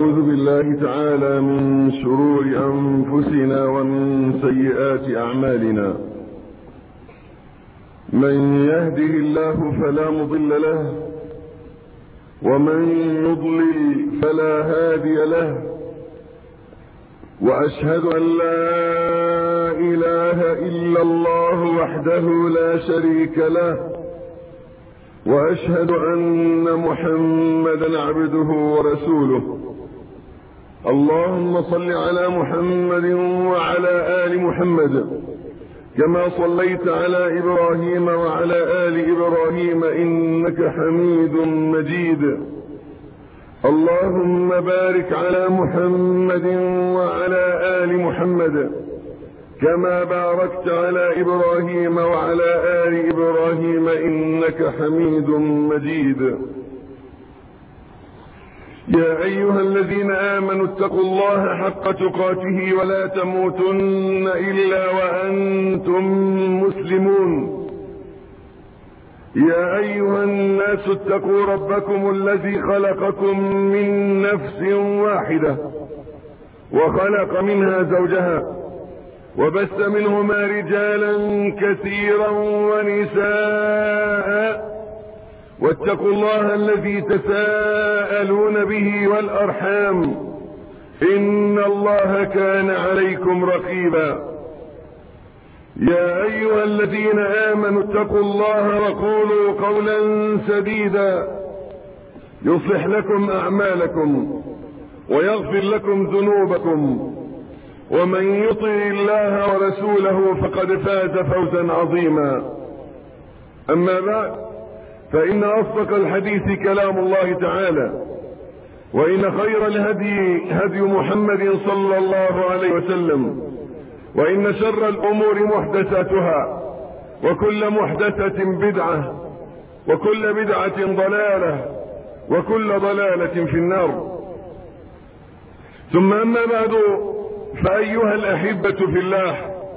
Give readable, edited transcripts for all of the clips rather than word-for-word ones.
أعوذ بالله تعالى من شرور أنفسنا ومن سيئات أعمالنا. من يهده الله فلا مضل له، ومن يضلل فلا هادي له، وأشهد أن لا إله إلا الله وحده لا شريك له، وأشهد أن محمدا عبده ورسوله. اللهم صل على محمد وعلى آل محمد كما صليت على إبراهيم وعلى آل إبراهيم إنك حميد مجيد. اللهم بارك على محمد وعلى آل محمد كما باركت على إبراهيم وعلى آل إبراهيم إنك حميد مجيد. يا أيها الذين آمنوا اتقوا الله حق تقاته ولا تموتن إلا وأنتم مسلمون. يا أيها الناس اتقوا ربكم الذي خلقكم من نفس واحدة وخلق منها زوجها وبث منهما رجالا كثيرا ونساء، واتقوا الله الذي تساءلون به والأرحام إن الله كان عليكم رقيبا. يا أيها الذين آمنوا اتقوا الله وقولوا قولا سديدا يصلح لكم أعمالكم ويغفر لكم ذنوبكم، ومن يطع الله ورسوله فقد فاز فوزا عظيما. أما بعد، فإن أصدق الحديث كلام الله تعالى، وإن خير الهدي هدي محمد صلى الله عليه وسلم، وإن شر الأمور محدثاتها، وكل محدثة بدعة، وكل بدعة ضلالة، وكل ضلالة في النار. ثم أما بعد، فأيها الأحبة في الله،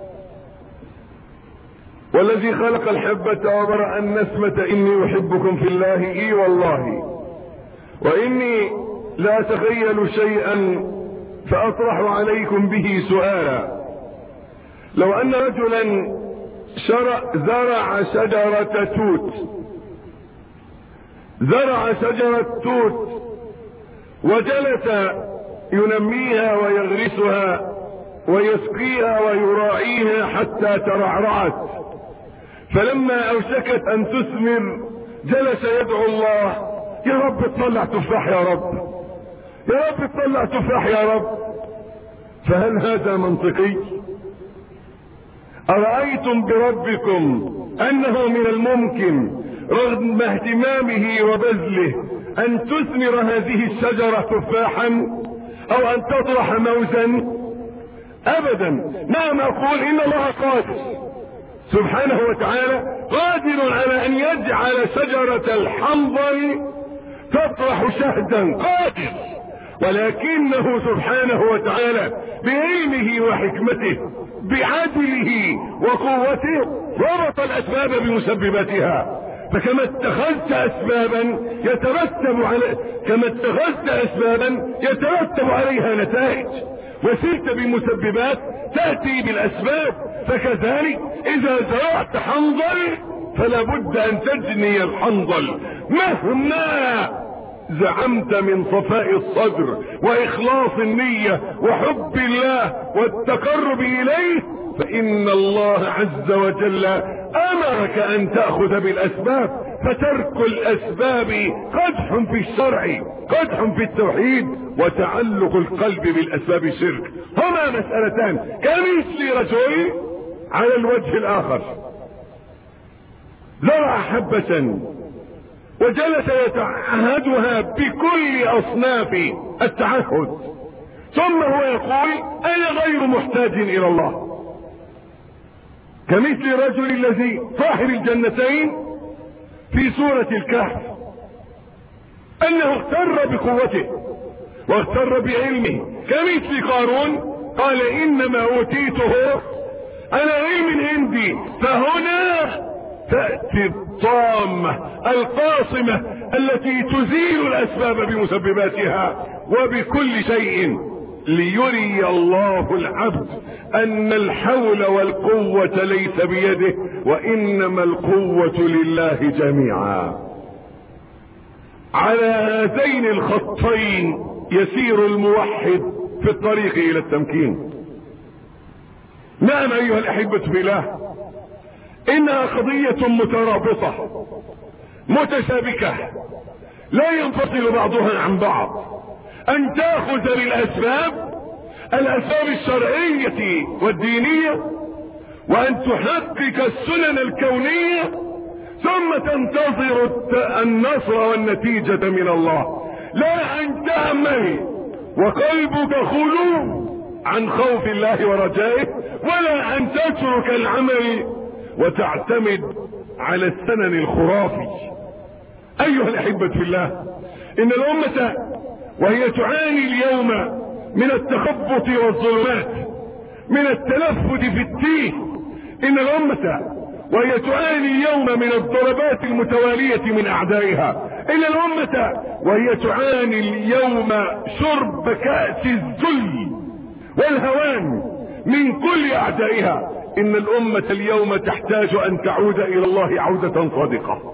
والذي خلق الحبة وبرأ النسمة إني أحبكم في الله إي والله، وإني لا أتخيل شيئا فأطرح عليكم به سؤالا. لو أن رجلا زرع شجرة توت وجلس ينميها ويغرسها ويسقيها ويراعيها حتى ترعرعت، فلما أوشكت أن تثمر جلس يدعو الله: يا رب اطلع تفاح، يا رب، يا رب اطلع تفاح يا رب. فهل هذا منطقي؟ أرأيتم بربكم أنه من الممكن رغم اهتمامه وبذله أن تثمر هذه الشجرة تفاحا أو أن تطرح موزا؟ أبدا. نعم، أقول إن الله قادر سبحانه وتعالى، قادر على أن يجعل شجرة الحنظل تطرح شهدا، قادر، ولكنه سبحانه وتعالى بعلمه وحكمته بعدله وقوته ربط الأسباب بمسبباتها. فكما اتخذت أسبابا يترتب عليها نتائج، وسرت بمسببات تأتي بالأسباب، فكذلك إذا زرعت حنظل فلا بد أن تجني الحنظل مهما زعمت من صفاء الصدر وإخلاص النية وحب الله والتقرب إليه، فإن الله عز وجل أمرك أن تأخذ بالأسباب. فترك الأسباب قدح في الشرع، قدح في التوحيد، وتعلق القلب بالأسباب شرك. هما مسألتان كمثل رجل على الوجه الآخر زرع حبة وجلس يتعهدها بكل أصناف التعهد، ثم هو يقول: أنا غير محتاج إلى الله. كمثل الرجل الذي صاحب الجنتين في سورة الكهف، أنه اغتر بقوته واغتر بعلمه، كمثل قارون قال: إنما أوتيته على علم عندي. فهنا تأتي الطامة القاصمة التي تزيل الأسباب بمسبباتها وبكل شيء ليري الله العبد ان الحول والقوة ليس بيده وانما القوة لله جميعا. على هذين الخطين يسير الموحد في الطريق الى التمكين. نعم ايها الاحبة في الله، انها قضية مترابطة متشابكة لا ينفصل بعضها عن بعض. ان تأخذ بالاسباب الشرعية والدينية وان تحقق السنن الكونية ثم تنتظر النصر والنتيجة من الله. لا ان تعمل وقلبك خلو عن خوف الله ورجائه، ولا ان تترك العمل وتعتمد على السنن الخرافي. ايها الاحبة في الله، ان الامة وهي تعاني اليوم من التخبط والظلمات، من التلفت في التيه، ان الامة وهي تعاني اليوم من الضربات المتوالية من اعدائها، ان الامة وهي تعاني اليوم شرب كأس الذل والهوان من كل اعدائها، ان الامة اليوم تحتاج ان تعود الى الله عودة صادقة،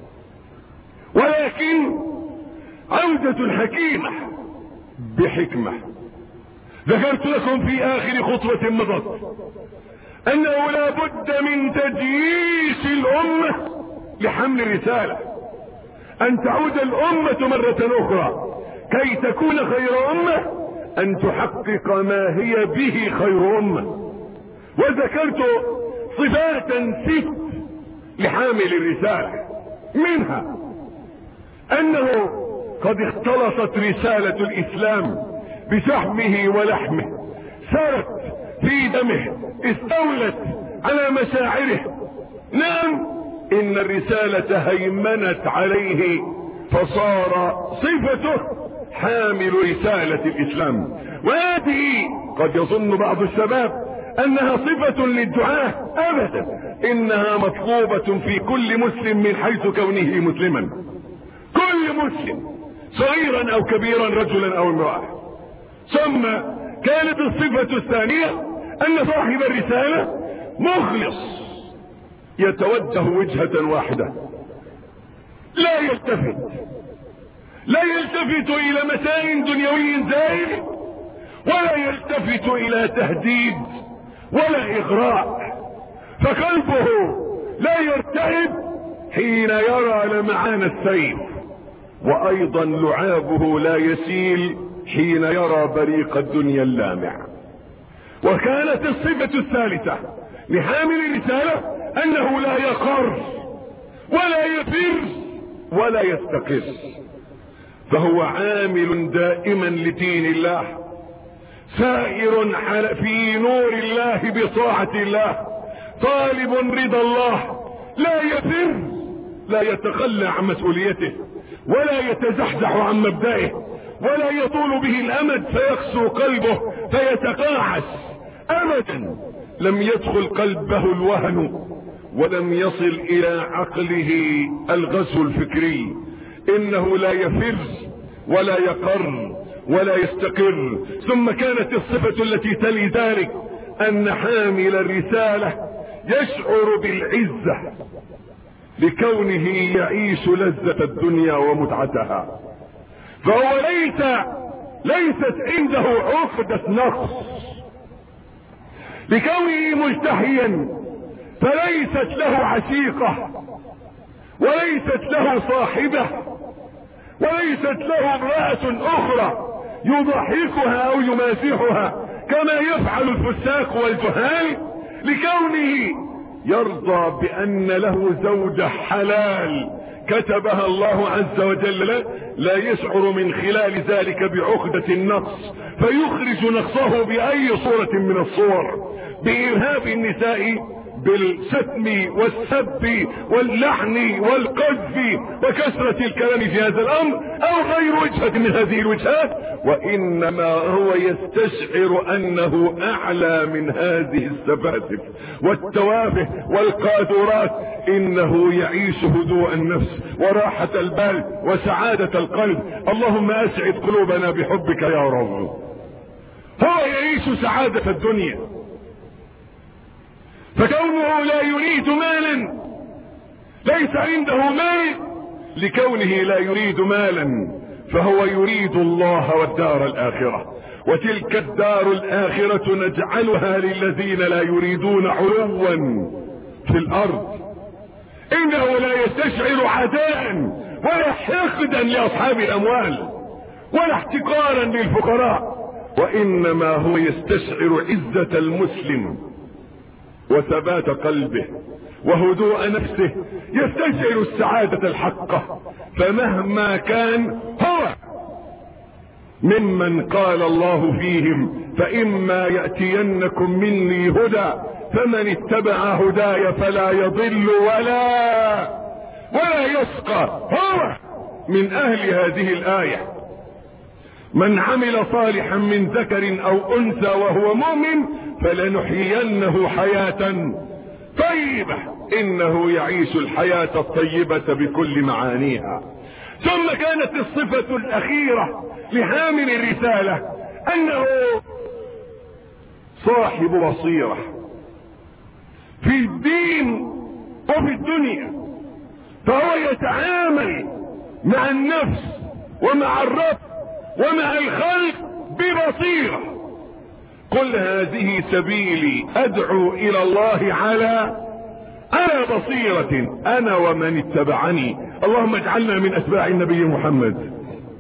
ولكن عودة حكيمة بحكمة. ذكرت لكم في اخر خطوة مضت انه لا بد من تجييش الامة لحمل الرسالة، ان تعود الامة مرة اخرى كي تكون خير امة، ان تحقق ما هي به خير امة. وذكرت صفات 6 لحامل الرسالة، منها انه قد اختلطت رسالة الاسلام بشحمه ولحمه، سرت في دمه، استولت على مشاعره. نعم ان الرسالة هيمنت عليه فصار صفته حامل رسالة الاسلام. وهذه قد يظن بعض الشباب انها صفة للدعاة، ابدا، انها مطلوبة في كل مسلم من حيث كونه مسلما، كل مسلم صغيرا او كبيرا، رجلا او امرأة. ثم كانت الصفة الثانية ان صاحب الرسالة مخلص يتوجه وجهة واحدة، لا يلتفت الى متاع دنيوي زائل، ولا يلتفت الى تهديد ولا اغراء، فقلبه لا يرتعب حين يرى لمعان السيف، وايضا لعابه لا يسيل حين يرى بريق الدنيا اللامع. وكانت الصفة الثالثة لحامل الرسالة انه لا يقر ولا يفر ولا يستقر، فهو عامل دائما لدين الله، سائر في نور الله بطاعة الله، طالب رضا الله، لا يفر، لا يتخلى عن مسؤوليته، ولا يتزحزح عن مبدئه، ولا يطول به الامد فيقسو قلبه فيتقاعس ابدا. لم يدخل قلبه الوهن ولم يصل الى عقله الغزو الفكري. انه لا يفر ولا يقر ولا يستقر. ثم كانت الصفة التي تلي ذلك ان حامل الرسالة يشعر بالعزة لكونه يعيش لذة الدنيا ومتعتها، فهو ليست عنده عقدة نقص، لكونه مجتهيا فليست له عشيقة وليست له صاحبة وليست له امرأة اخرى يضحكها او يمازحها كما يفعل الفساق والجهال، لكونه يرضى بان له زوجة حلال كتبها الله عز وجل، لا يشعر من خلال ذلك بعقدة النقص، فيخرج نقصه بأي صورة من الصور، بإرهاب النساء، بالشتم والسب واللعن والقذف وكثرة الكلام في هذا الامر او غير وجهة من هذه الوجهات، وانما هو يستشعر انه اعلى من هذه السفاسف والتوافه والقاذورات. انه يعيش هدوء النفس وراحة البال وسعادة القلب. اللهم اسعد قلوبنا بحبك يا رب. هو يعيش سعادة الدنيا، فكونه لا يريد مالا، ليس عنده مال لكونه لا يريد مالا، فهو يريد الله والدار الآخرة. وتلك الدار الآخرة نجعلها للذين لا يريدون علوا في الأرض. إنه لا يستشعر عداء ولا حقدا لأصحاب الأموال ولا احتقارا للفقراء، وإنما هو يستشعر عزة المسلم وثبات قلبه وهدوء نفسه، يستشعر السعادة الحقة. فمهما كان هو ممن قال الله فيهم فإما يأتينكم مني هدى فمن اتبع هداي فلا يضل ولا يشقى. هو من أهل هذه الآية: من عمل صالحا من ذكر أو أنثى وهو مؤمن فلنحيينه حياة طيبة. إنه يعيش الحياة الطيبة بكل معانيها. ثم كانت الصفة الأخيرة لحامل الرسالة أنه صاحب بصيرة في الدين وفي الدنيا، فهو يتعامل مع النفس ومع الرب ومع الخلق ببصيرة. قل هذه سبيلي أدعو إلى الله على بصيرة أنا ومن اتبعني. اللهم اجعلنا من أتباع النبي محمد.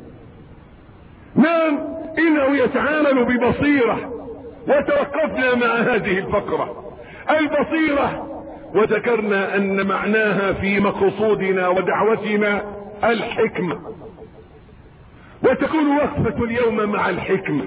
نعم، إنه يتعامل ببصيرة. وتوقفنا مع هذه الفقرة البصيرة، وذكرنا أن معناها في مقصودنا ودعوتنا الحكمة. وتكون وقفة اليوم مع الحكمة.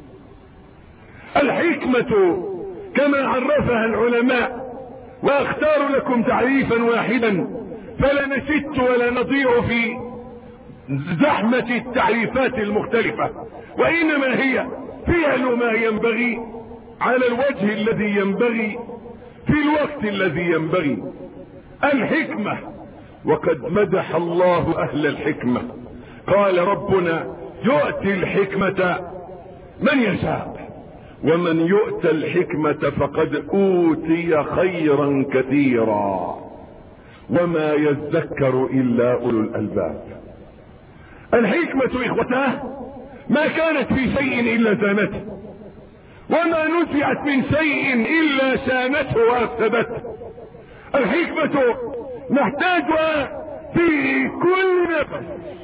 الحكمة كما عرفها العلماء، واختار لكم تعريفا واحدا فلا نشت ولا نضيع في زحمة التعريفات المختلفة، وإنما هي فعل ما ينبغي على الوجه الذي ينبغي في الوقت الذي ينبغي. الحكمة، وقد مدح الله أهل الحكمة. قال ربنا: يؤتي الحكمة من يشاء ومن يؤت الحكمة فقد أوتي خيرا كثيرا وما يذكر إلا أولو الألباب. الحكمة إخوتاه ما كانت في شيء إلا زانته، وما نزعت من شيء إلا شانته وأفسدته. الحكمة نحتاجها في كل نفس.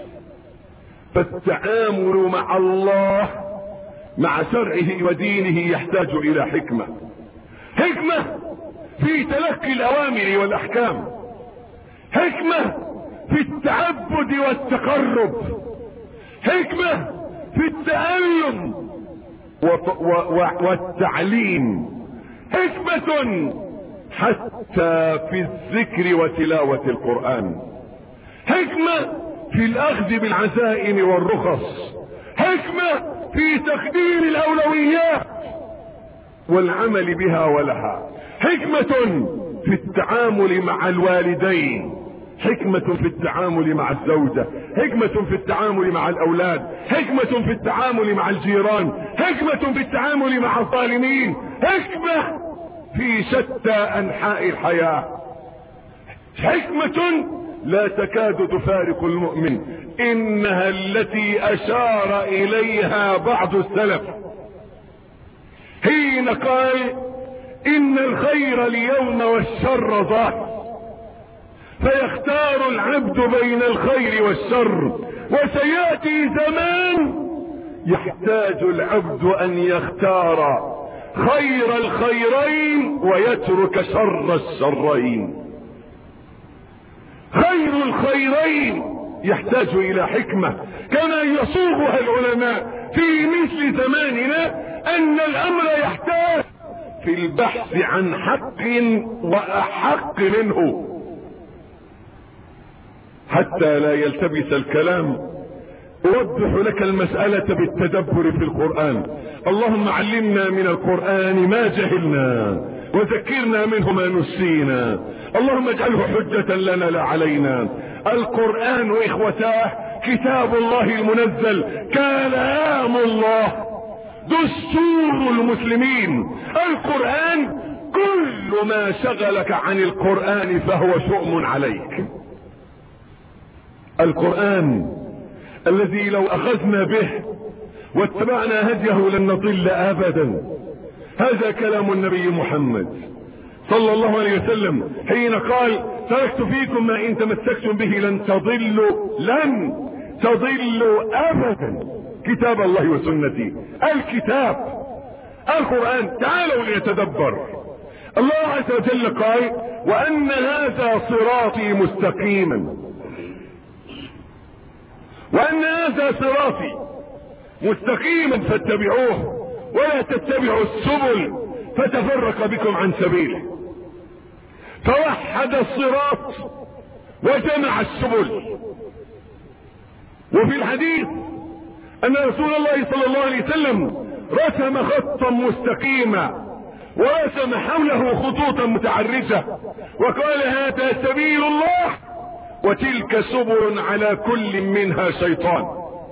فالتعامل مع الله مع شرعه ودينه يحتاج إلى حكمة. حكمة في تلقي الأوامر والأحكام، حكمة في التعبد والتقرب، حكمة في التعلم والتعليم، حكمة حتى في الذكر وتلاوة القرآن، حكمة في الأخذ بالعزائم والرخص، حكمة في تقدير الأولويات والعمل بها ولها، حكمة في التعامل مع الوالدين، حكمة في التعامل مع الزوجة، حكمة في التعامل مع الأولاد، حكمة في التعامل مع الجيران، حكمة في التعامل مع الظالمين، حكمة في شتى أنحاء الحياة، حكمة لا تكاد تفارق المؤمن. إنها التي أشار إليها بعض السلف حين قال: إن الخير اليوم والشر ظاهر، فيختار العبد بين الخير والشر، وسيأتي زمان يحتاج العبد أن يختار خير الخيرين ويترك شر الشرين. خير الخيرين يحتاج إلى حكمة، كما يصوغها العلماء في مثل زماننا، أن الأمر يحتاج في البحث عن حق واحق منه حتى لا يلتبس الكلام. اوضح لك المسألة بالتدبر في القرآن. اللهم علمنا من القرآن ما جهلنا وذكرنا منه ما نسينا، اللهم اجعله حجة لنا لا علينا. القرآن اخوتاه كتاب الله المنزل، كلام الله، دستور المسلمين. القرآن كل ما شغلك عن القرآن فهو شؤم عليك. القرآن الذي لو اخذنا به واتبعنا هديه لن نضل ابدا. هذا كلام النبي محمد صلى الله عليه وسلم حين قال تركت فيكم ما ان تمسكتم به لن تضلوا ابدا، كتاب الله وسنتي. الكتاب القرآن. تعالوا ليتدبر. الله عز وجل قال وان هذا صراطي مستقيما، وان هذا صراطي مستقيما فاتبعوه ولا تتبعوا السبل فتفرق بكم عن سبيله. فوحد الصراط وجمع السبل. وفي الحديث ان رسول الله صلى الله عليه وسلم رسم خطا مستقيما ورسم حوله خطوطا متعرجة وقال هذا سبيل الله وتلك سبل على كل منها شيطان.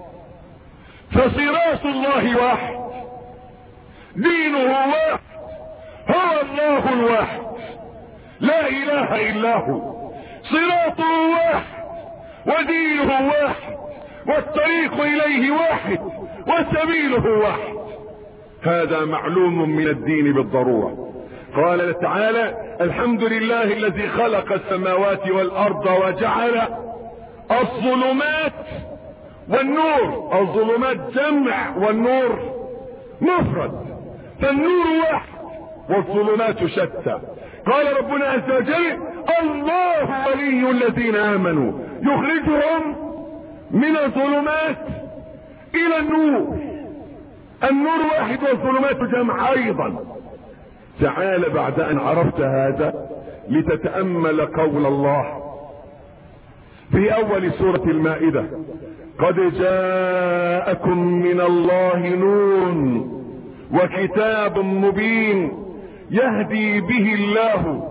فصراط الله واحد، دينه واحد، هو الله الواحد لا اله الا هو. صراطه واحد ودينه واحد والطريق اليه واحد وسبيله واحد. هذا معلوم من الدين بالضرورة. قال تعالى الحمد لله الذي خلق السماوات والارض وجعل الظلمات والنور. الظلمات جمع والنور مفرد، فالنور واحد والظلمات شتى. قال ربنا عز وجل الله ولي الذين امنوا يخرجهم من الظلمات الى النور. النور واحد والظلمات جمع ايضا. تعال بعد ان عرفت هذا لتتأمل قول الله في اول سورة المائدة قد جاءكم من الله نور وكتاب مبين يهدي به الله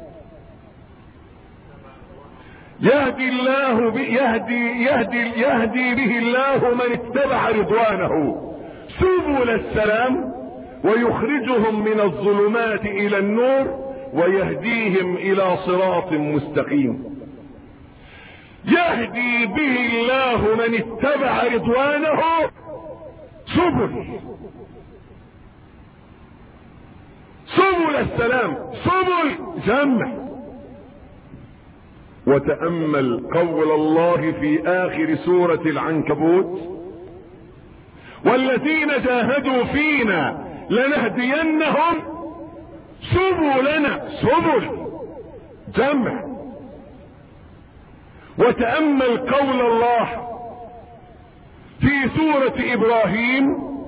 يهدي به الله من اتبع رضوانه سبل السلام ويخرجهم من الظلمات الى النور ويهديهم الى صراط مستقيم. يهدي به الله من اتبع رضوانه سبل السلام. سبل جمع. وتأمل قول الله في اخر سورة العنكبوت والذين جاهدوا فينا لنهدينهم سبلنا. سبل جمع. وتأمل قول الله في سورة ابراهيم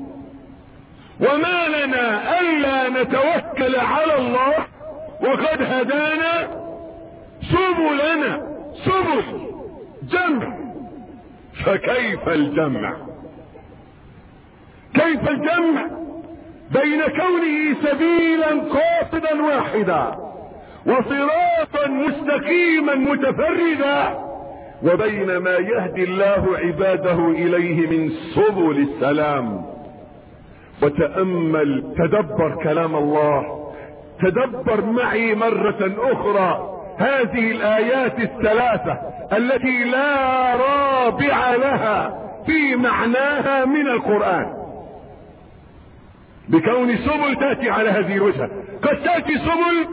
وما لنا الا نتوكل على الله وقد هدانا سبلنا. سبل جمع. فكيف الجمع؟ كيف الجمع بين كونه سبيلا قاصدا واحدا وصراطا مستقيما متفردا وبين ما يهدي الله عباده اليه من سبل السلام؟ وتأمل، تدبر كلام الله. تدبر معي مرة اخرى هذه الايات الثلاثة التي لا رابع لها في معناها من القرآن. بكون سبل تأتي على هذه الوجهة. قد تأتي سبل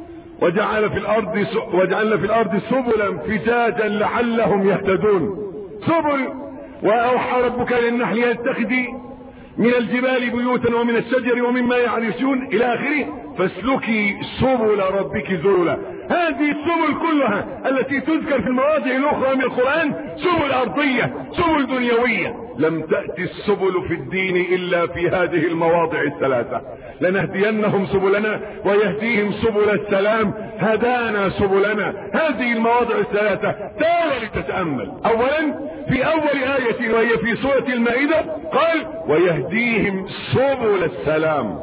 وجعلنا في الارض سبلا فجاجا لعلهم يهتدون. سبل. واوحى ربك للنحل يتخذي من الجبال بيوتا ومن الشجر ومما يعرشون الى اخره فاسلكي سبل ربك ذللا. هذه السبل كلها التي تذكر في المواضع الاخرى من القرآن سبل ارضية، سبل دنيوية. لم تأتي السبل في الدين إلا في هذه المواضع الثلاثة. لنهدينهم سبلنا ويهديهم سبل السلام، هدانا سبلنا. هذه المواضع الثلاثة تعال لتتأمل. أولا في أول آية وهي في سورة المائدة قال ويهديهم سبل السلام،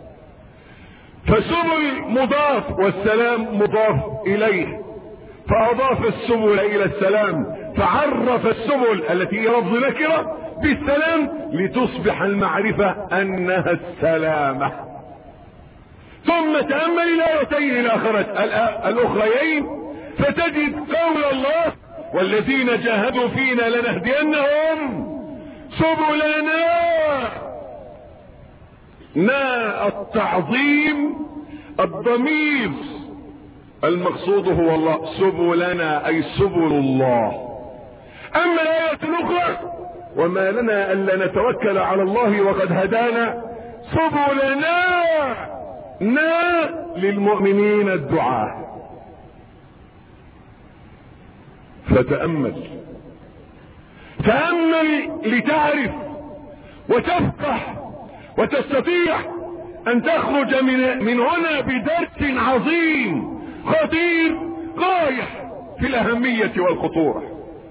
فسبل مضاف والسلام مضاف إليه، فأضاف السبل إلى السلام، فعرف السبل التي هي لفظ نكرة بالسلام لتصبح المعرفة أنها السلامة. ثم تأمل الآيتين الأخريين فتجد قول الله والذين جاهدوا فينا لنهدينهم سبلنا. نا التعظيم الضمير المقصود هو الله، سبلنا أي سبل الله. أما الآية الأخرى وما لنا ألا نتوكل على الله وقد هدانا سبلنا، نا للمؤمنين الدعاء. فتأمل لتعرف وتفقه وتستطيع أن تخرج من هنا بدرس عظيم خطير غاية في الأهمية والخطورة.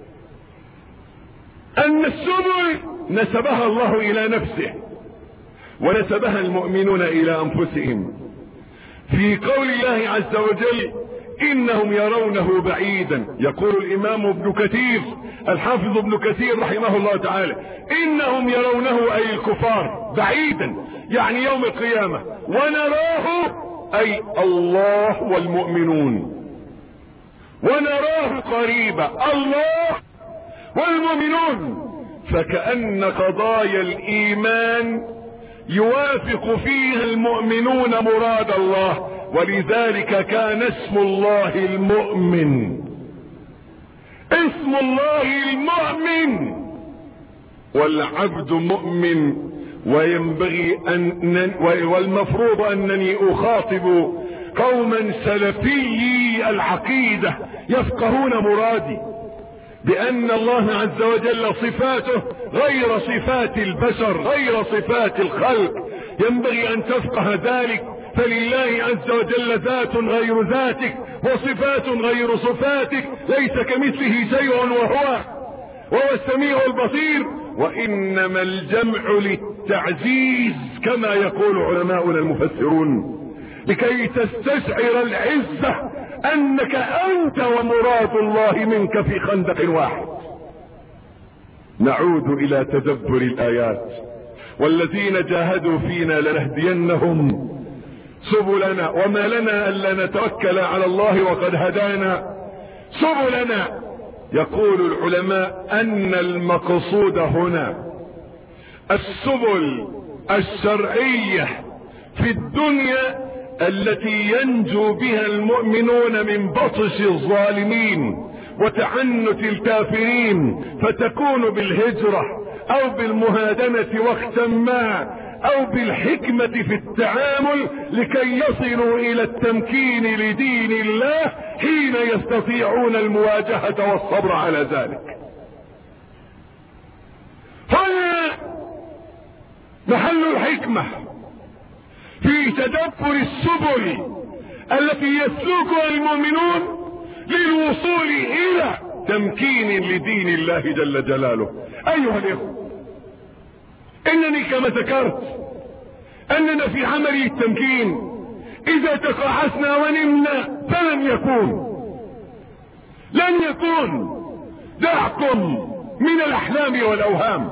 أن السبل نسبها الله إلى نفسه ونسبها المؤمنون إلى أنفسهم في قول الله عز وجل إنهم يرونه بعيدا. يقول الإمام ابن كثير الحافظ ابن كثير رحمه الله تعالى إنهم يرونه أي الكفار بعيدا يعني يوم القيامة، ونراه أي الله والمؤمنون، ونراه قريبا الله والمؤمنون. فكأن قضايا الإيمان يوافق فيها المؤمنون مراد الله، ولذلك كان اسم الله المؤمن، اسم الله المؤمن، والعبد مؤمن. وينبغي والمفروض أنني أخاطب قوما سلفي العقيدة يفقهون مرادي بأن الله عز وجل صفاته غير صفات البشر، غير صفات الخلق. ينبغي أن تفقه ذلك. فلله عز وجل ذات غير ذاتك وصفات غير صفاتك، ليس كمثله شيء وهو السميع البصير. وإنما الجمع للتعزيز كما يقول علماؤنا المفسرون، لكي تستشعر العزة أنك أنت ومراد الله منك في خندق واحد. نعود إلى تدبر الآيات. والذين جاهدوا فينا لنهدينهم سبلنا وما لنا ألا نتوكل على الله وقد هدانا سبلنا. يقول العلماء أن المقصود هنا السبل الشرعية في الدنيا التي ينجو بها المؤمنون من بطش الظالمين وتعنت الكافرين، فتكون بالهجرة أو بالمهادنة وقتا ما أو بالحكمة في التعامل لكي يصلوا إلى التمكين لدين الله حين يستطيعون المواجهة والصبر على ذلك. هنا محل الحكمة في تدبر السبل التي يسلكها المؤمنون للوصول إلى تمكين لدين الله جل جلاله. أيها الإخوة، إنني كما ذكرت أننا في عمل التمكين إذا تقاعسنا ونمنا فلن يكون. دعكم من الأحلام والأوهام،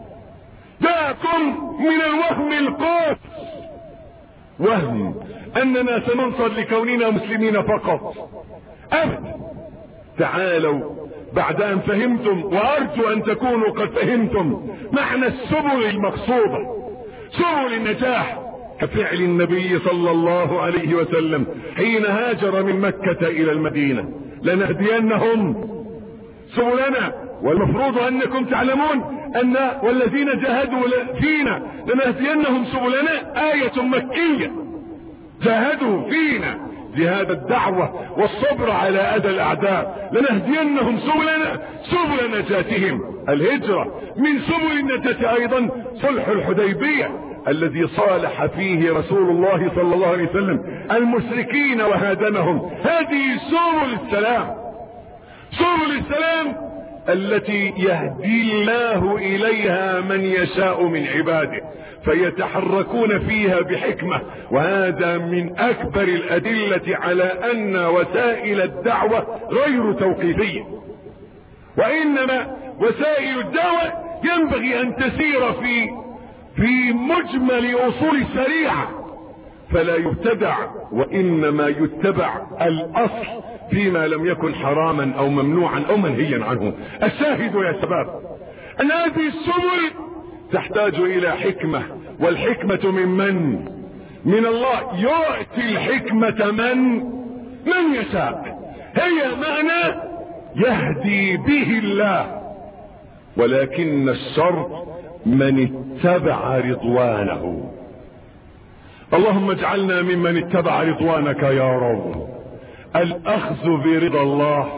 دعكم من الوهم القاس، وهم أننا سننصر لكوننا مسلمين فقط. أبدا. تعالوا بعد أن فهمتم، وأرجو أن تكونوا قد فهمتم معنى السبل المقصودة، سبل النجاح، كفعل النبي صلى الله عليه وسلم حين هاجر من مكة إلى المدينة. لنهدينهم سبلنا، والمفروض أنكم تعلمون أن والذين جاهدوا فينا لنهدينهم سبلنا آية مكية. جاهدوا فينا جهاد الدعوة والصبر على اذى الاعداء. لنهدينهم سبل نجاتهم. الهجرة من سبل النجاة ايضا صلح الحديبية الذي صالح فيه رسول الله صلى الله عليه وسلم المشركين وهادنهم. هذه سبل السلام، سبل السلام التي يهدي الله اليها من يشاء من عباده فيتحركون فيها بحكمة. وهذا من اكبر الادلة على ان وسائل الدعوة غير توقيفية، وانما وسائل الدعوة ينبغي ان تسير في مجمل اصول الشريعة فلا يبتدع، وانما يتبع الاصل فيما لم يكن حراما او ممنوعا او منهيا عنه. الشاهد يا شباب ان هذه السبل تحتاج الى حكمة، والحكمة من الله. يؤتي الحكمة من يشاء، هي معنى يهدي به الله، ولكن الشرط من اتبع رضوانه. اللهم اجعلنا ممن اتبع رضوانك يا رب. الاخذ برضا الله،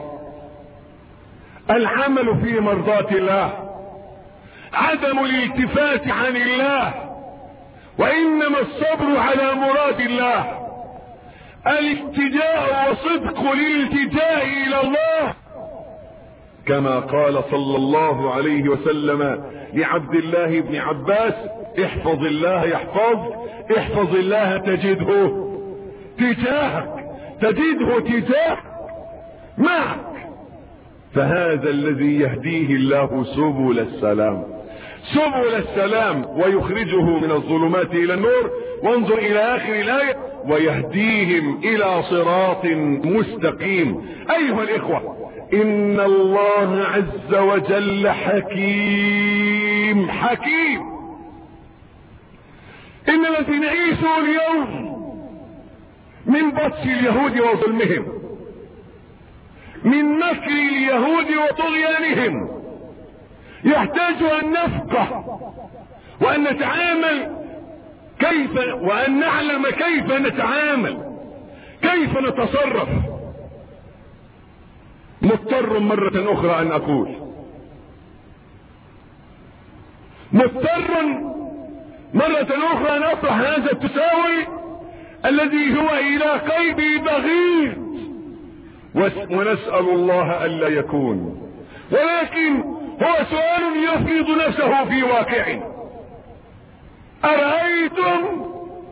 العمل في مرضاة الله، عدم الالتفات عن الله، وانما الصبر على مراد الله، الالتجاء وصدق الالتجاء الى الله، كما قال صلى الله عليه وسلم لعبد الله بن عباس: احفظ الله يحفظك، احفظ الله تجده تجاهك، تجده تجاهك معك. فهذا الذي يهديه الله سبل السلام، سبل السلام، ويخرجه من الظلمات الى النور. وانظر الى اخر الايه: ويهديهم الى صراط مستقيم. ايها الاخوة، ان الله عز وجل حكيم حكيم. ان الذي نعيشه اليوم من بطش اليهود وظلمهم، من مكر اليهود وطغيانهم، يحتاج ان نفقه وان نتعامل وان نعلم كيف نتعامل، كيف نتصرف. مضطر مرة اخرى ان اقول، مضطر مرة اخرى ان اطرح هذا التساؤل الذي هو الى قلبي بغيض، ونسأل الله الا يكون، ولكن هو سؤال يفرض نفسه في واقع. أرأيتم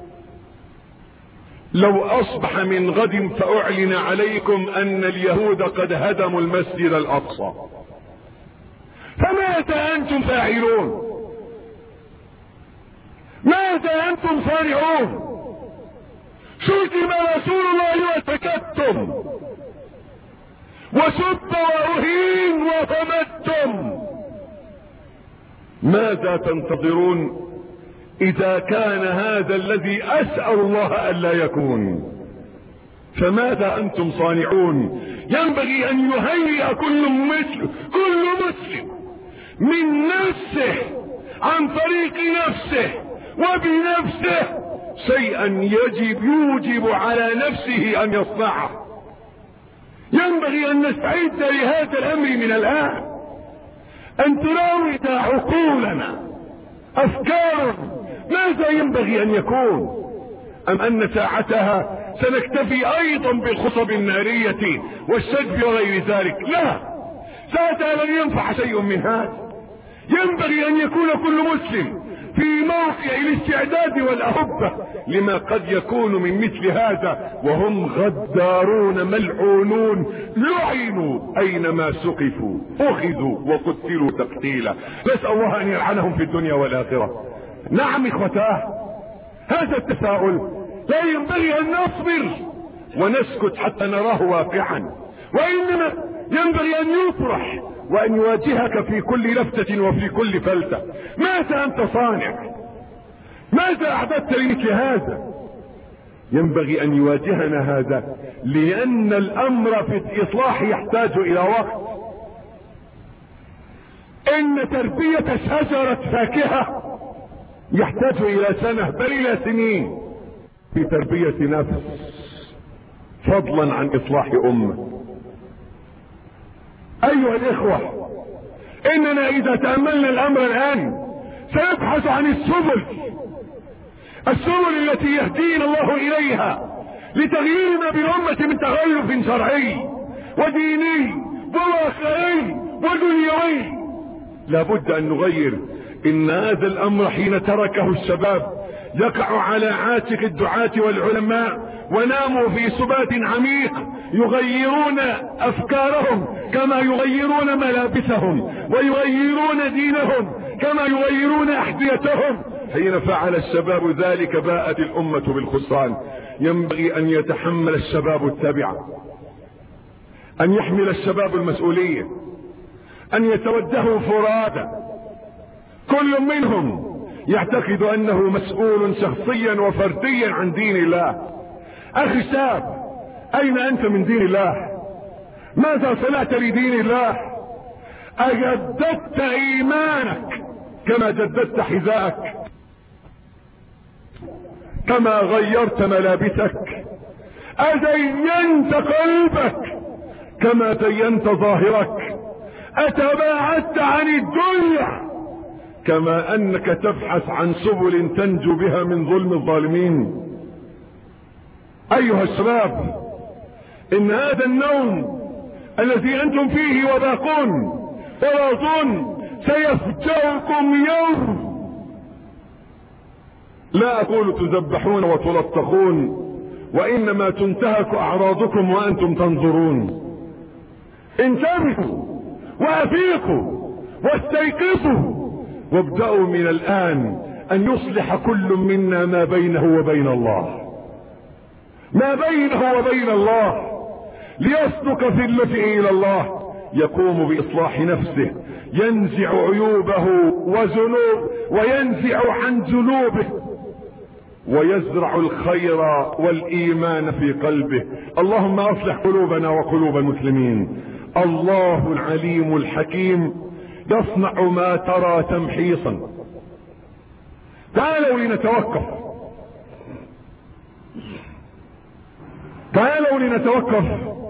لو أصبح من غد فأعلن عليكم أن اليهود قد هدموا المسجد الأقصى، فماذا أنتم فاعلون؟ ماذا أنتم صانعون؟ شتم رسول الله وسكتتم، وسب وأهين وفمدتم. ماذا تنتظرون إذا كان هذا الذي أسأل الله ألا يكون؟ فماذا أنتم صانعون؟ ينبغي أن يهيئ كل مسلم من نفسه، عن طريق نفسه وبنفسه، شيئا يوجب على نفسه أن يصنعه. ينبغي أن نستعد لهذا الأمر من الآن، أن تراود عقولنا أفكار ماذا ينبغي أن يكون، أم أن ساعتها سنكتفي أيضا بالخطب النارية والسجب وغير ذلك؟ لا، ساعتها لن ينفع شيء من هذا. ينبغي أن يكون كل مسلم في موقع الاستعداد والأهبة لما قد يكون من مثل هذا، وهم غدارون ملعونون لعنوا أينما سقفوا، أخذوا وقتلوا تقتيلا. نسأل الله أن يلعنهم في الدنيا والآخرة. نعم إخوتاه، هذا التساؤل لا ينبغي أن نصبر ونسكت حتى نراه واقعا، وإنما ينبغي أن يطرح وأن يواجهك في كل لفتة وفي كل فلتة. ماذا أنت صانع؟ ماذا أعددت لمثل هذا؟ ينبغي أن يواجهنا هذا، لأن الأمر في الإصلاح يحتاج إلى وقت. إن تربية شجرة فاكهة يحتاج إلى سنة بل إلى سنين. في تربية نفس فضلا عن اصلاح امة. ايها الاخوة، اننا اذا تأملنا الامر الان سنبحث عن السبل التي يهدينا الله اليها لتغيير ما بالامة من تغير شرعي وديني وواقعي ودنيوي. لابد ان نغير. ان هذا الامر حين تركه الشباب يقع على عاتق الدعاة والعلماء، وناموا في سبات عميق يغيرون افكارهم كما يغيرون ملابسهم، ويغيرون دينهم كما يغيرون احذيتهم. حين فعل الشباب ذلك باءت الامة بالخسران. ينبغي ان يتحمل الشباب التبعة، ان يحمل الشباب المسؤولية، ان يتوجهوا فرادى، كل منهم يعتقد انه مسؤول شخصيا وفرديا عن دين الله. اخي الشاب، اين انت من دين الله؟ ماذا صنعت لدين الله؟ اجددت ايمانك كما جددت حذاءك؟ كما غيرت ملابسك؟ ازينت قلبك كما زينت ظاهرك؟ اتباعدت عن الدنيا كما انك تبحث عن سبل تنجو بها من ظلم الظالمين؟ ايها الشباب، ان هذا النوم الذي انتم فيه وباقون وراضون سيفجعكم يوم. لا اقول تذبحون وتلطخون، وانما تنتهك اعراضكم وانتم تنظرون. انتبهوا وافيقوا واستيقظوا، وابدأوا من الآن أن يصلح كل منا ما بينه وبين الله، ما بينه وبين الله، ليصدق في اللجئ إلى الله. يقوم بإصلاح نفسه، ينزع عيوبه وينزع عن ذنوبه، ويزرع الخير والإيمان في قلبه. اللهم أصلح قلوبنا وقلوب المسلمين. الله العليم الحكيم يصنع ما ترى تمحيصا. تعالوا لنتوقف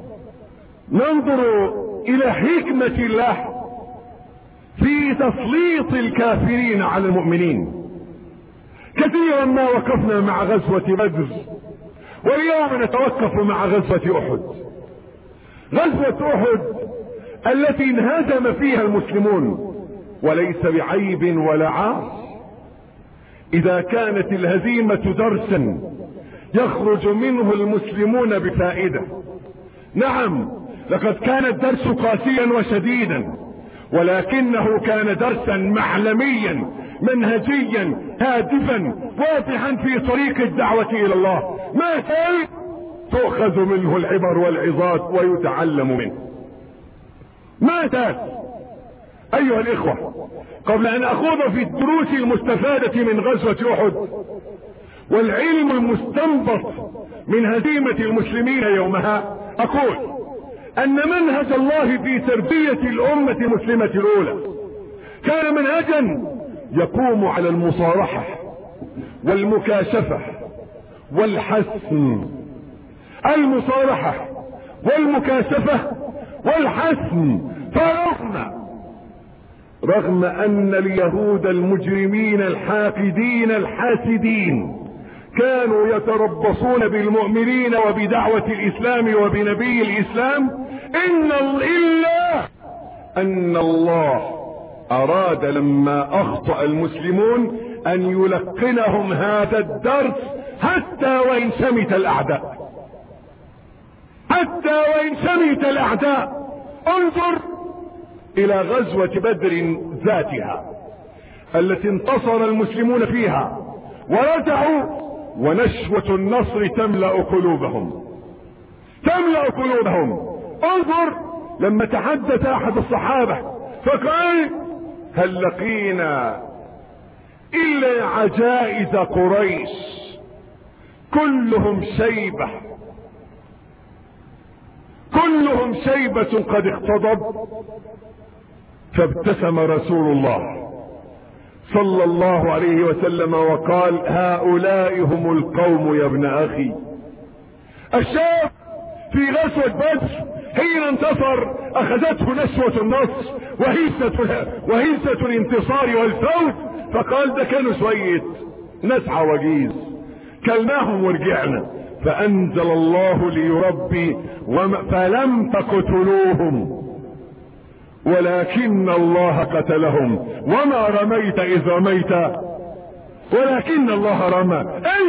ننظر الى حكمة الله في تسليط الكافرين على المؤمنين. كثيرا ما وقفنا مع غزوة بدر، واليوم نتوقف مع غزوة احد. غزوة احد التي انهزم فيها المسلمون، وليس بعيب ولا عار. اذا كانت الهزيمة درسا يخرج منه المسلمون بفائدة، نعم لقد كان الدرس قاسيا وشديدا، ولكنه كان درسا معلميا منهجيا هادفا واضحا في طريق الدعوة الى الله، ما تؤخذ منه العبر والعظات ويتعلم منه. ماذا ايها الاخوة؟ قبل ان اخوض في الدروس المستفادة من غزوة احد والعلم المستنبط من هزيمة المسلمين يومها، اقول ان منهج الله في تربية الامة المسلمة الاولى كان منهجا يقوم على المصارحة والمكاشفة والحسم. المصارحة والمكاشفة والحسم. رغم ان اليهود المجرمين الحاقدين الحاسدين كانوا يتربصون بالمؤمنين وبدعوة الاسلام وبنبي الاسلام، الا ان الله اراد لما اخطأ المسلمون ان يلقنهم هذا الدرس حتى وان شمت الاعداء، حتى وان شمت الاعداء. انظر الى غزوة بدر ذاتها التي انتصر المسلمون فيها ورجعوا، ونشوة النصر تملأ قلوبهم. انظر لما تحدث احد الصحابة فقال: هل لقينا الا عجائز قريش كلهم شيبة قد اقتضب. فابتسم رسول الله صلى الله عليه وسلم وقال: هؤلاء هم القوم يا ابن اخي. الشاب في غزوة بدر حين انتصر اخذته نشوة النصر وهزة الانتصار والفوز، فقال ده كانوا شوية نسعى وجيز كلناهم ورجعنا، فانزل الله ليربي فلم تقتلوهم ولكن الله قتلهم وما رميت اذ رميت ولكن الله رمى.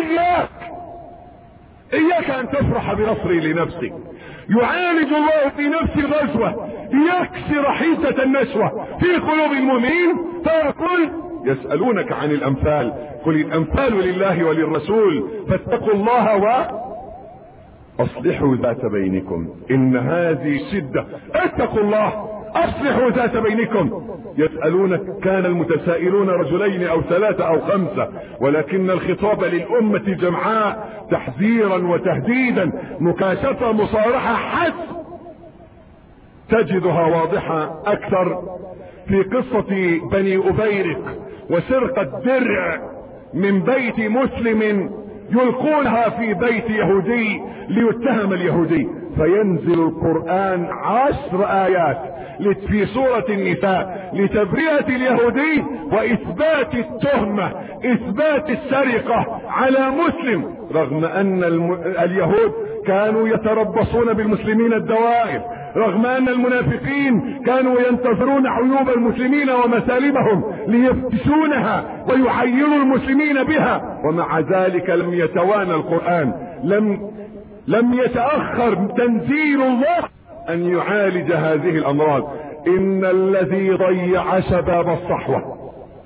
اياك ان تفرح بنصري لنفسك. يعالج الله في نفس الغزوة ليكسر حيطة النشوة في قلوب المؤمنين، فيقول يسألونك عن الأنفال قل الأنفال لله وللرسول فاتقوا الله وأصلحوا ذات بينكم إن هذه شدة. اتقوا الله أصلحوا ذات بينكم. يسألونك كان المتسائلون رجلين أو 3 أو 5، ولكن الخطاب للأمة جمعاء تحذيرا وتهديدا، مكاشفة مصارحة حسب تجدها واضحة أكثر في قصة بني أبيرق وسرقة درع من بيت مسلم يلقونها في بيت يهودي ليتهم اليهودي، فينزل القرآن 10 آيات في سورة النساء لتبرئة اليهودي وإثبات التهمة، إثبات السرقة على مسلم، رغم أن اليهود كانوا يتربصون بالمسلمين الدوائر، رغم أن المنافقين كانوا ينتظرون عيوب المسلمين ومسالبهم ليفتشونها ويحيروا المسلمين بها، ومع ذلك لم يتوانى القرآن، لم يتأخر تنزيل الله أن يعالج هذه الأمراض. إن الذي ضيع شباب الصحوة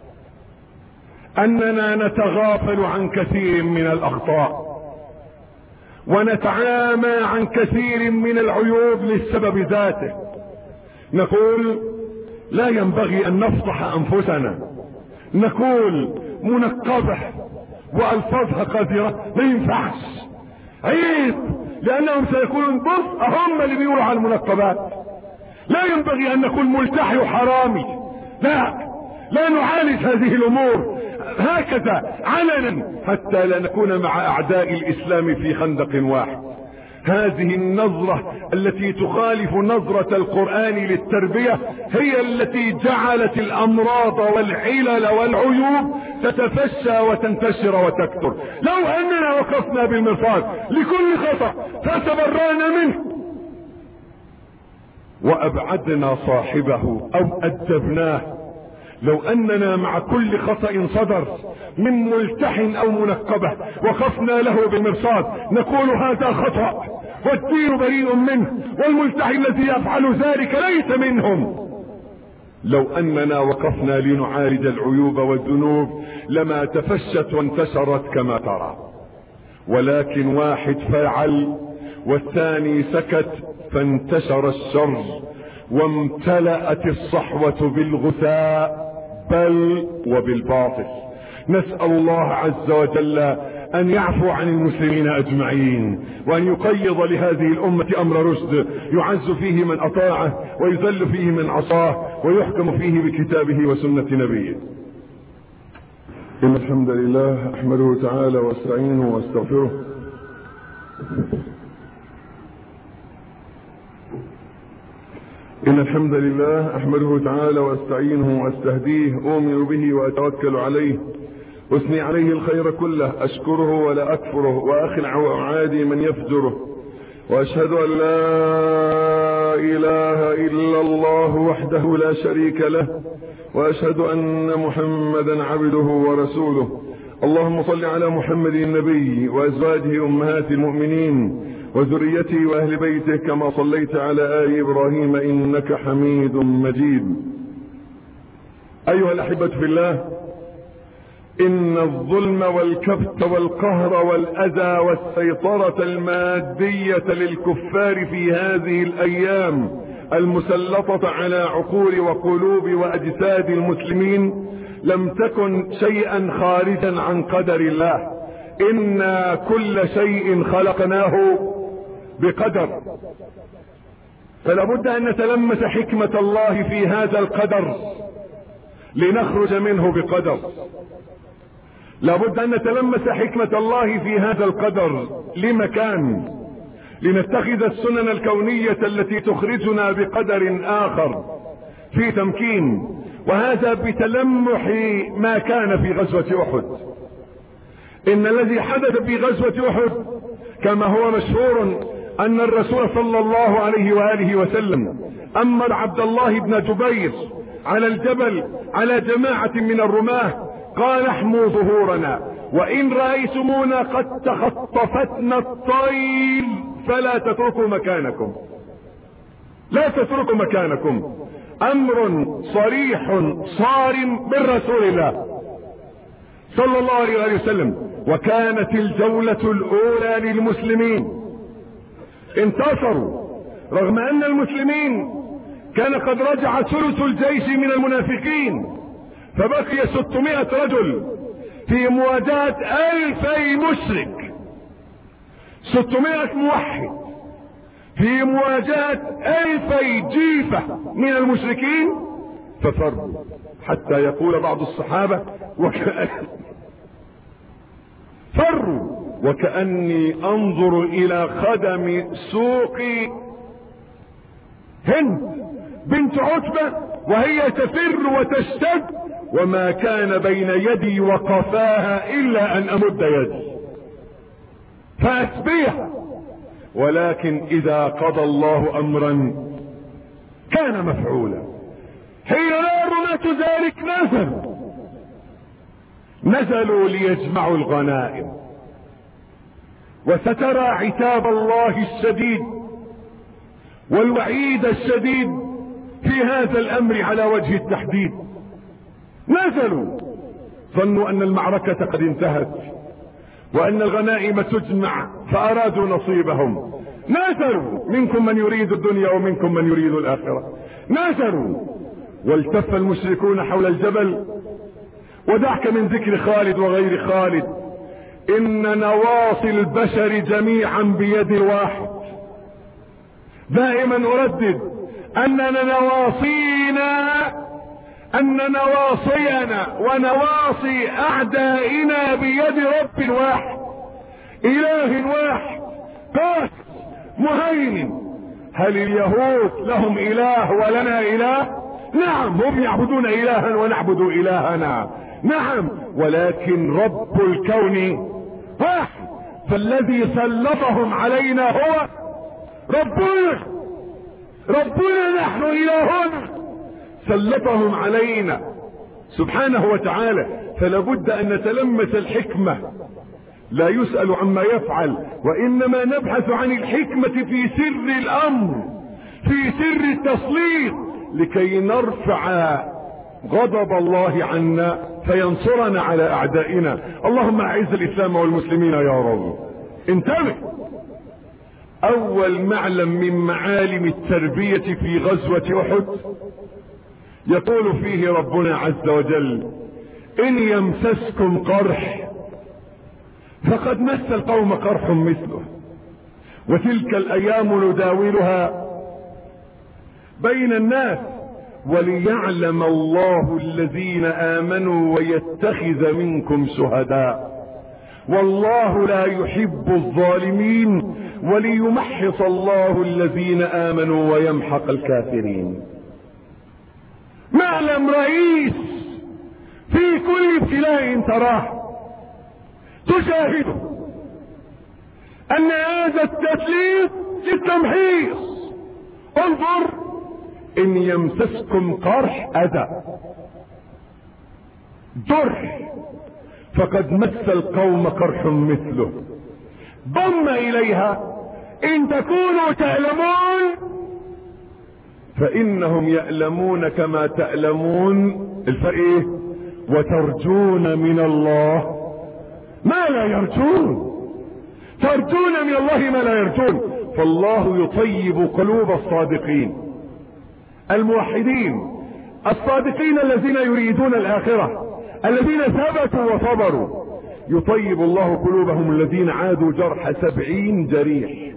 أننا نتغافل عن كثير من الأخطاء ونتعامى عن كثير من العيوب للسبب ذاته. نقول لا ينبغي أن نفضح أنفسنا، نقول منقبة وألفاظها قذرة ما ينفعش، عيب، لأنهم سيكونون بص هم اللي بيقولوا على المنقبات. لا ينبغي أن نقول ملتحي وحرامي، لا نعالج هذه الأمور هكذا علنا حتى لا نكون مع أعداء الإسلام في خندق واحد. هذه النظرة التي تخالف نظرة القرآن للتربية هي التي جعلت الأمراض والعلل والعيوب تتفشى وتنتشر وتكثر. لو أننا وقفنا بالمرصاد لكل خطأ فتبرأنا منه وأبعدنا صاحبه أو أدبناه، لو أننا مع كل خطأ صدر من ملتح أو منقبة وقفنا له بالمرصاد نقول هذا خطأ والدين بريء منه والملتحي الذي يفعل ذلك ليس منهم، لو أننا وقفنا لنعالج العيوب والذنوب لما تفشت وانتشرت كما ترى، ولكن واحد فعل والثاني سكت فانتشر الشر وامتلأت الصحوة بالغثاء بل وبالباطل. نسأل الله عز وجل أن يعفو عن المسلمين أجمعين وأن يقيض لهذه الأمة أمر رشد يعز فيه من أطاعه ويذل فيه من عصاه ويحكم فيه بكتابه وسنة نبيه. إن الحمد لله أحمده تعالى واستعينه واستغفره إن الحمد لله أحمده تعالى واستعينه واستهديه أؤمن به وأتوكل عليه أثني عليه الخير كله أشكره ولا أكفره وأخلع وأعادي من يفجره وأشهد أن لا إله إلا الله وحده لا شريك له وأشهد أن محمدا عبده ورسوله. اللهم صل على محمد النبي وأزواجه أمهات المؤمنين وذريته وأهل بيته كما صليت على آل إبراهيم إنك حميد مجيد. أيها الأحبة في الله، إن الظلم والكبت والقهر والأذى والسيطرة المادية للكفار في هذه الأيام المسلطة على عقول وقلوب وأجساد المسلمين لم تكن شيئا خارجا عن قدر الله. إنا كل شيء خلقناه بقدر، فلا بد أن نتلمس حكمة الله في هذا القدر لنخرج منه بقدر. لا بد أن نتلمس حكمة الله في هذا القدر لمكان لنتخذ السنن الكونية التي تخرجنا بقدر آخر في تمكين، وهذا بتلمح ما كان في غزوة أحد. إن الذي حدث في غزوة أحد كما هو مشهور أن الرسول صلى الله عليه وآله وسلم أمر عبد الله بن جبير على الجبل على جماعة من الرماة، قال احموا ظهورنا، وإن رأيتمونا قد تخطفتنا الطيل فلا تتركوا مكانكم، لا تتركوا مكانكم. أمر صريح صارم من رسول الله صلى الله عليه وسلم. وكانت الجولة الأولى للمسلمين، انتصروا رغم أن المسلمين كان قد رجع ثلث الجيش من المنافقين، فبقي 600 رجل في مواجهة 2000 مشرك، 600 موحد في مواجهة 2000 جيفة من المشركين، ففروا حتى يقول بعض الصحابة فروا وكأني انظر الى خدم سوق هند بنت عتبة وهي تفر وتشتد، وما كان بين يدي وقفاها الا ان امد يدي فاسبيها، ولكن اذا قضى الله امرا كان مفعولا. حين لا رماة ذلك نزلوا ليجمعوا الغنائم، وسترى عتاب الله الشديد والوعيد الشديد في هذا الامر على وجه التحديد. نزلوا ظنوا ان المعركة قد انتهت وان الغنائم تجمع فارادوا نصيبهم. نزلوا منكم من يريد الدنيا ومنكم من يريد الاخرة. نزلوا والتف المشركون حول الجبل. ودعك من ذكر خالد وغير خالد، ان نواصي البشر جميعا بيد واحد. دائما اردد ان نواصينا ونواصي اعدائنا بيد رب واحد، اله واحد قاس مهيمن. هل اليهود لهم اله ولنا اله؟ نعم، هم يعبدون الها ونعبد الهنا، نعم، ولكن رب الكون واحد. فالذي سلطهم علينا هو ربنا نحن الهنا سلطهم علينا سبحانه وتعالى. فلابد ان نتلمس الحكمة، لا يسأل عما يفعل، وانما نبحث عن الحكمة في سر الامر، في سر التسليط، لكي نرفع غضب الله عنا فينصرنا على اعدائنا. اللهم اعز الاسلام والمسلمين يا رب. انتبه، اول معلم من معالم التربية في غزوة احد يقول فيه ربنا عز وجل: ان يمسسكم قرح فقد مس القوم قرح مثله، وتلك الايام نداولها بين الناس وليعلم الله الذين امنوا ويتخذ منكم شهداء والله لا يحب الظالمين وليمحص الله الذين امنوا ويمحق الكافرين. معلم رئيس في كل ابتلاء تراه تشاهده ان هذا التسليط للتمحيص. انظر: ان يمسسكم قرح اذى جرح فقد مس القوم قرح مثله. ضم اليها: ان تكونوا تعلمون فانهم يعلمون كما تعلمون. الفرق ايه؟ وترجون من الله ما لا يرجون. ترجون من الله ما لا يرجون. فالله يطيب قلوب الصادقين الموحدين الصادقين الذين يريدون الاخرة، الذين ثبتوا وصبروا. يطيب الله قلوبهم الذين عادوا جرح 70 جريح،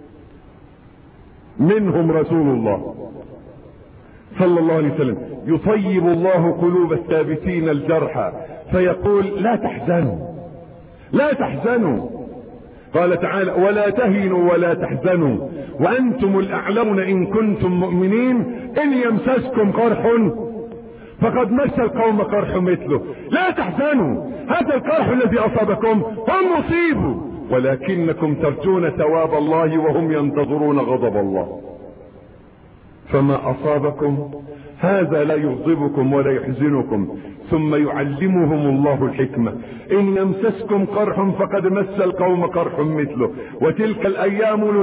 منهم رسول الله صلى الله عليه وسلم. يطيب الله قلوب الثابتين الجرحى فيقول: لا تحزنوا، لا تحزنوا، قال تعالى ولا تهنوا ولا تحزنوا وأنتم الأعلون إن كنتم مؤمنين إن يمسسكم قرح فقد مس القوم قرح مثله. لا تحزنوا، هذا القرح الذي أصابكم هم مصيبوا، ولكنكم ترجون ثواب الله وهم ينتظرون غضب الله. فما أصابكم هذا لا يغضبكم ولا يحزنكم، ثم يعلمهم الله الحكمة. إن يمسسكم قرح فقد مس القوم قرح مثله وتلك الأيام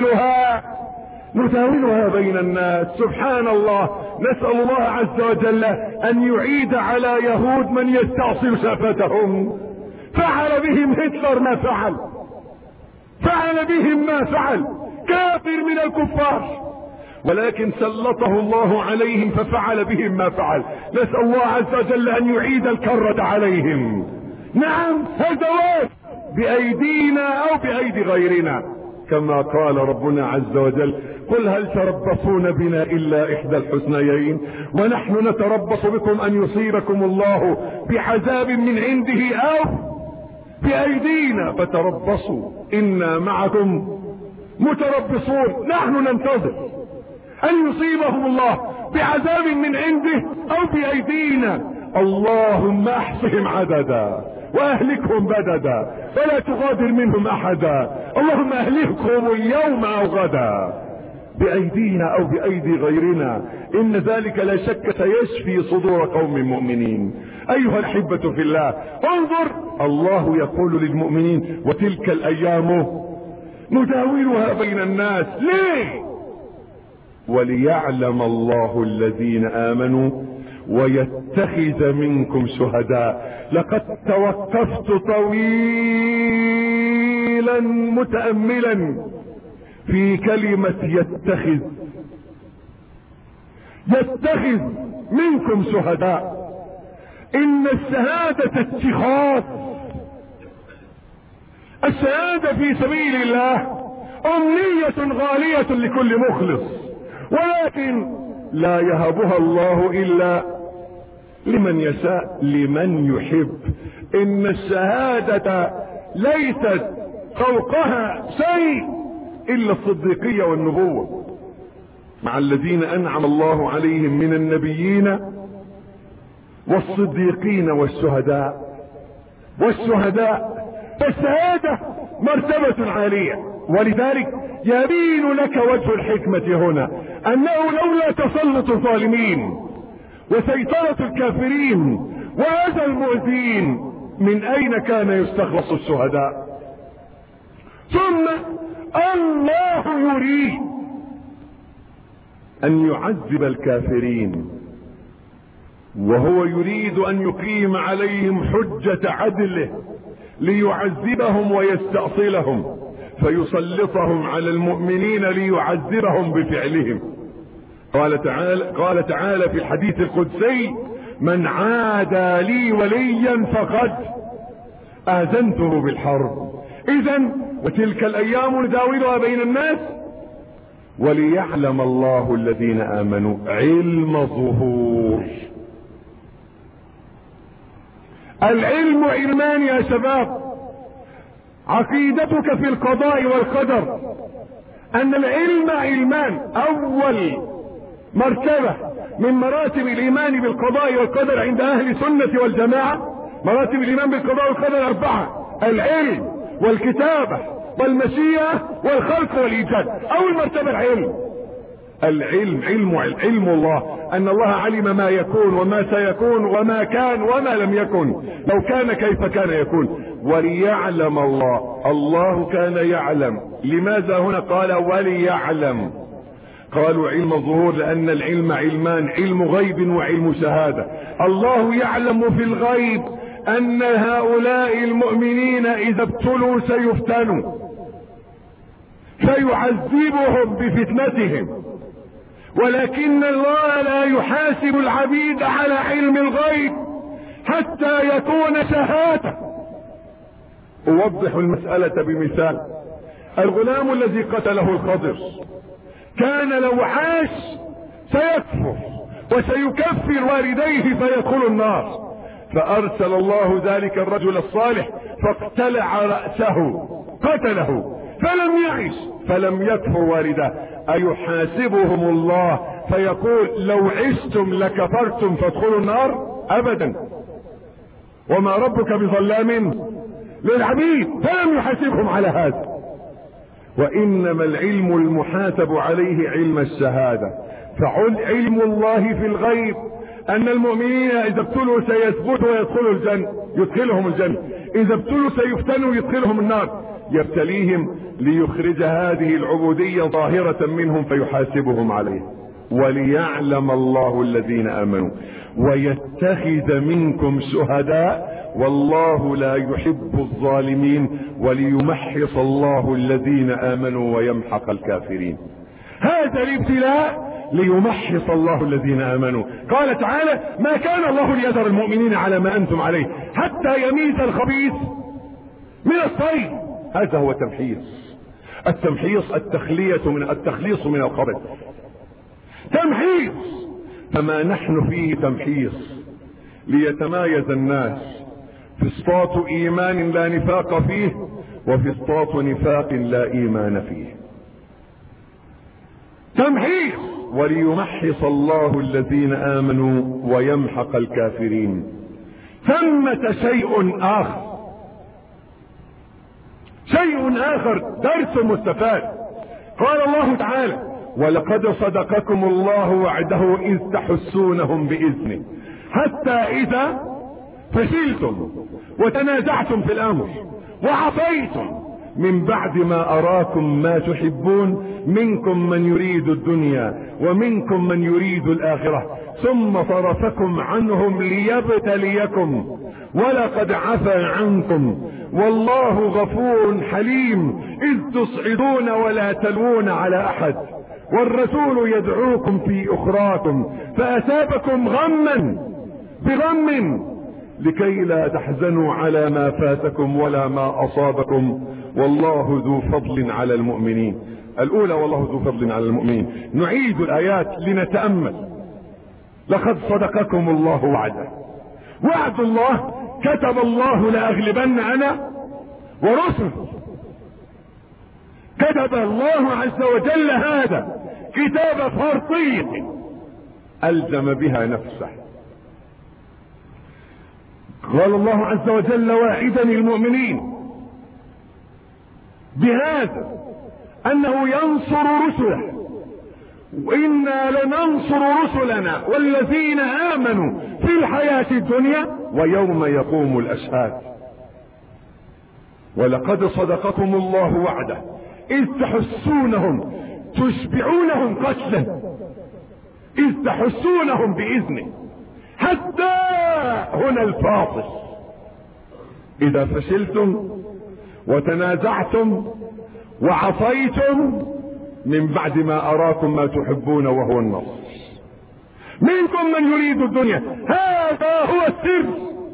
نداولها بين الناس. سبحان الله، نسأل الله عز وجل أن يعيد على يهود من يستعصي شفتهم. فعل بهم هتلر ما فعل بهم ما فعل، كافر من الكفار، ولكن سلطه الله عليهم ففعل بهم ما فعل. نسأل الله عز وجل أن يعيد الكرة عليهم. نعم، هذا بأيدينا أو بأيدي غيرنا، كما قال ربنا عز وجل قل هل تربصون بنا إلا إحدى الحسنيين ونحن نتربص بكم أن يصيبكم الله بعذاب من عنده أو بأيدينا فتربصوا إنا معكم متربصون. نحن ننتظر أن يصيبهم الله بعذاب من عنده أو بأيدينا. اللهم احصهم عددا واهلكهم بددا ولا تغادر منهم احدا. اللهم اهلكهم اليوم او غدا بايدينا او بايدي غيرنا، ان ذلك لا شك سيشفي صدور قوم مؤمنين. ايها الاحبة في الله، انظر، الله يقول للمؤمنين وتلك الايام نداولها بين الناس. ليه؟ وليعلم الله الذين امنوا ويتخذ منكم شهداء. لقد توقفت طويلا متأملا في كلمة يتخذ منكم شهداء. ان الشهادة اتخاذ، الشهادة في سبيل الله امنية غالية لكل مخلص، ولكن لا يهبها الله الا لمن يشاء لمن يحب. ان الشهادة ليست فوقها شيء الا الصديقية والنبوة، مع الذين انعم الله عليهم من النبيين والصديقين والشهداء. فالشهادة مرتبة عالية، ولذلك يبين لك وجه الحكمة هنا انه لولا تسلط الظالمين وسيطرة الكافرين وأذى المؤذين من اين كان يستخلص الشهداء؟ ثم الله يريد ان يعذب الكافرين، وهو يريد ان يقيم عليهم حجة عدله ليعذبهم ويستأصلهم فيسلطهم على المؤمنين ليعذبهم بفعلهم. قال تعالى في الحديث القدسي من عادى لي وليا فقد آذنته بالحرب. إذن وتلك الأيام نداولها بين الناس وليعلم الله الذين آمنوا. علم ظهور. العلم علمان يا شباب. عقيدتك في القضاء والقدر ان العلم علمان. اول مرتبة من مراتب الايمان بالقضاء والقدر عند اهل السنة والجماعة، مراتب الايمان بالقضاء والقدر 4: العلم والكتابة والمشيئة والخلق والايجاد. اول مرتبة العلم، علم الله، ان الله علم ما يكون وما سيكون وما كان وما لم يكن، لو كان كيف كان يكون. وليعلم الله كان يعلم. لماذا هنا قال وليعلم؟ قالوا علم الظهور لان العلم علمان، علم غيب وعلم شهادة. الله يعلم في الغيب ان هؤلاء المؤمنين اذا ابتلوا سيفتنوا فيعذبهم بفتنتهم، ولكن الله لا يحاسب العبيد على علم الغيب حتى يكون شهادة. اوضح المسألة بمثال. الغلام الذي قتله الخضر كان لو عاش سيكفر وسيكفر والديه فيدخل النار، فارسل الله ذلك الرجل الصالح فاقتلع رأسه قتله فلم يعش فلم يكفر والده أيحاسبهم الله فيقول لو عشتم لكفرتم فادخلوا النار؟ أبدا. وما ربك بظلام للعبيد، فلم يحاسبهم على هذا. وإنما العلم المحاسب عليه علم الشهادة. فعلم الله في الغيب أن المؤمنين إذا ابتلوا سيثبتوا ويدخلوا الجنة، يدخلهم الجنة. إذا ابتلوا سيفتنوا يدخلهم النار. يبتليهم ليخرج هذه العبودية ظاهرة منهم فيحاسبهم عليه. وليعلم الله الذين آمنوا ويتخذ منكم شهداء والله لا يحب الظالمين وليمحص الله الذين آمنوا ويمحق الكافرين. هذا الابتلاء ليمحص الله الذين آمنوا. قال تعالى: ما كان الله ليذر المؤمنين على ما أنتم عليه حتى يميز الخبيث من الطيب. هذا هو تمحيص. التمحيص التخليص من الخبث، تمحيص. فما نحن فيه تمحيص ليتمايز الناس. فسطاط إيمان لا نفاق فيه وفسطاط نفاق لا إيمان فيه. تمحيص وليمحص الله الذين آمنوا ويمحق الكافرين. ثمة شيء آخر درس مستفاد. قال الله تعالى: ولقد صدقكم الله وعده إذ تحسونهم بإذنه حتى إذا فشلتم وتنازعتم في الأمر وعصيتم من بعد ما أراكم ما تحبون منكم من يريد الدنيا ومنكم من يريد الآخرة ثم صرفكم عنهم ليبتليكم ولقد عفا عنكم والله غفور حليم إذ تصعدون ولا تلوون على أحد والرسول يدعوكم في أخراكم فأثابكم غما بغم لكي لا تحزنوا على ما فاتكم ولا ما أصابكم والله ذو فضل على المؤمنين. الأولى والله ذو فضل على المؤمنين. نعيد الآيات لنتأمل. لقد صدقكم الله وعده. وعد الله كتب الله لأغلبن أنا ورسل. كتب الله عز وجل هذا كتاب فرضية ألزم بها نفسه. قال الله عز وجل واعدا المؤمنين بهذا أنه ينصر رسله وإنا لننصر رسلنا والذين آمنوا في الحياة الدنيا ويوم يقوم الأشهاد. ولقد صدقكم الله وعده إذ تحسونهم تشبعونهم قتلا إذ تحسونهم بإذنه حتى هنا الفاصل. إذا فشلتم وتنازعتم وعصيتم من بعد ما أراكم ما تحبون وهو النصر. منكم من يريد الدنيا، هذا هو السر.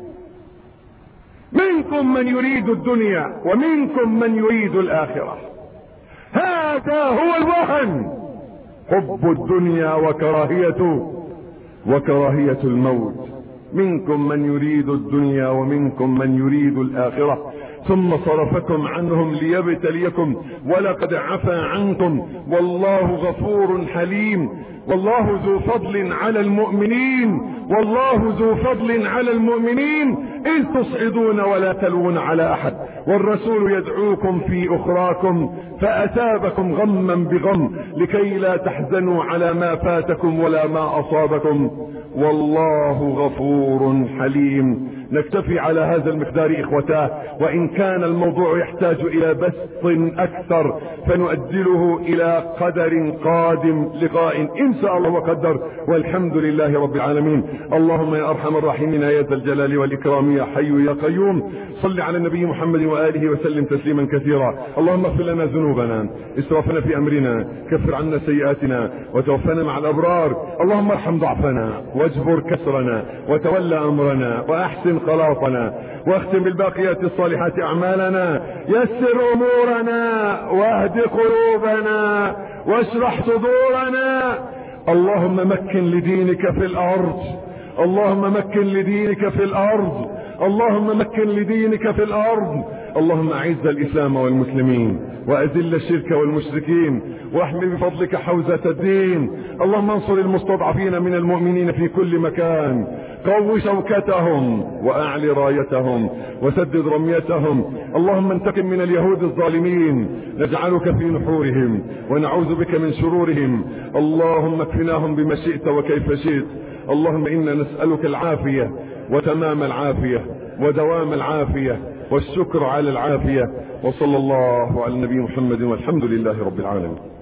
منكم من يريد الدنيا ومنكم من يريد الآخرة. هذا هو الوهن، حب الدنيا وكراهية الموت. منكم من يريد الدنيا ومنكم من يريد الآخرة ثم صرفكم عنهم ليبتليكم ولقد عفا عنكم والله غفور حليم. والله ذو فضل على المؤمنين والله ذو فضل على المؤمنين إذ تصعدون ولا تلوون على أحد والرسول يدعوكم في أخراكم فأثابكم غما بغم لكي لا تحزنوا على ما فاتكم ولا ما أصابكم والله غفور حليم. نكتفي على هذا المقدار إخوتاه، وإن كان الموضوع يحتاج إلى بسط أكثر فنؤجله إلى قدر قادم لقاء إن شاء الله وقدر. والحمد لله رب العالمين. اللهم يا أرحم الراحمين يا ذا الجلال والإكرام يا حي يا قيوم صل على النبي محمد وآله وسلم تسليما كثيرا. اللهم اغفر لنا ذنوبنا اسرافنا في أمرنا كفر عنا سيئاتنا وتوفنا مع الأبرار. اللهم ارحم ضعفنا واجبر كسرنا وتولى أمرنا وأحسن خلاصنا واختم بالباقيات الصالحات أعمالنا. يسر أمورنا واهد قلوبنا واشرح صدورنا. اللهم مكن لدينك في الأرض. اللهم مكن لدينك في الأرض. اللهم مكن لدينك في الأرض. اللهم اعز الاسلام والمسلمين واذل الشرك والمشركين واحمي بفضلك حوزة الدين. اللهم انصر المستضعفين من المؤمنين في كل مكان، قو شوكتهم واعل رايتهم وسدد رميتهم. اللهم انتقم من اليهود الظالمين، نجعلك في نحورهم ونعوذ بك من شرورهم. اللهم اكفناهم بما شئت وكيف شئت. اللهم انا نسألك العافية وتمام العافية ودوام العافية والشكر على العافية. وصلى الله على النبي محمد والحمد لله رب العالمين.